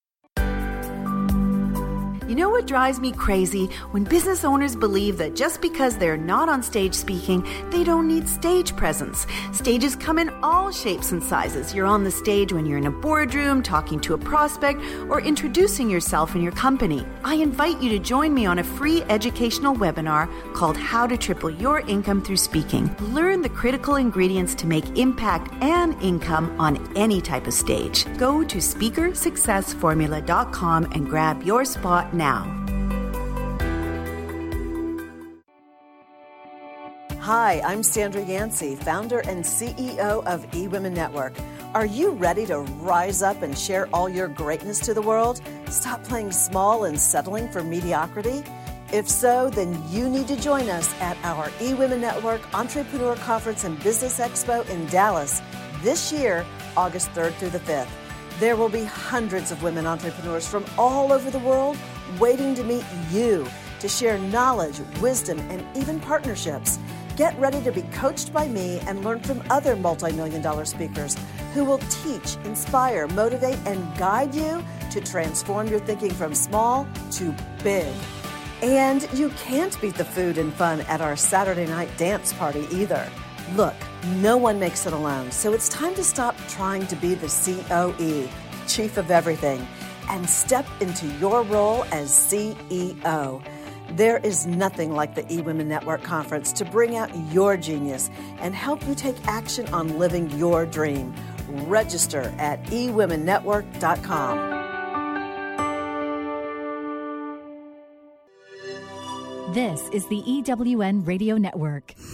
You know what drives me crazy? When business owners believe that just because they're not on stage speaking, they don't need stage presence. Stages come in all shapes and sizes. You're on the stage when you're in a boardroom, talking to a prospect, or introducing yourself and your company. I invite you to join me on a free educational webinar called How to Triple Your Income Through Speaking. Learn the critical ingredients to make impact and income on any type of stage. Go to speaker success formula dot com and grab your spot now. Hi, I'm Sandra Yancey, founder and C E O of eWomen Network. Are you ready to rise up and share all your greatness to the world? Stop playing small and settling for mediocrity? If so, then you need to join us at our eWomen Network Entrepreneur Conference and Business Expo in Dallas this year, August third through the fifth. There will be hundreds of women entrepreneurs from all over the world waiting to meet you, to share knowledge, wisdom, and even partnerships. Get ready to be coached by me and learn from other multi-million dollar speakers who will teach, inspire, motivate, and guide you to transform your thinking from small to big. And you can't beat the food and fun at our Saturday night dance party either. Look, no one makes it alone, so it's time to stop trying to be the C O E, Chief of Everything, and step into your role as C E O. There is nothing like the eWomen Network Conference to bring out your genius and help you take action on living your dream. Register at e women network dot com. This is the E W N Radio Network.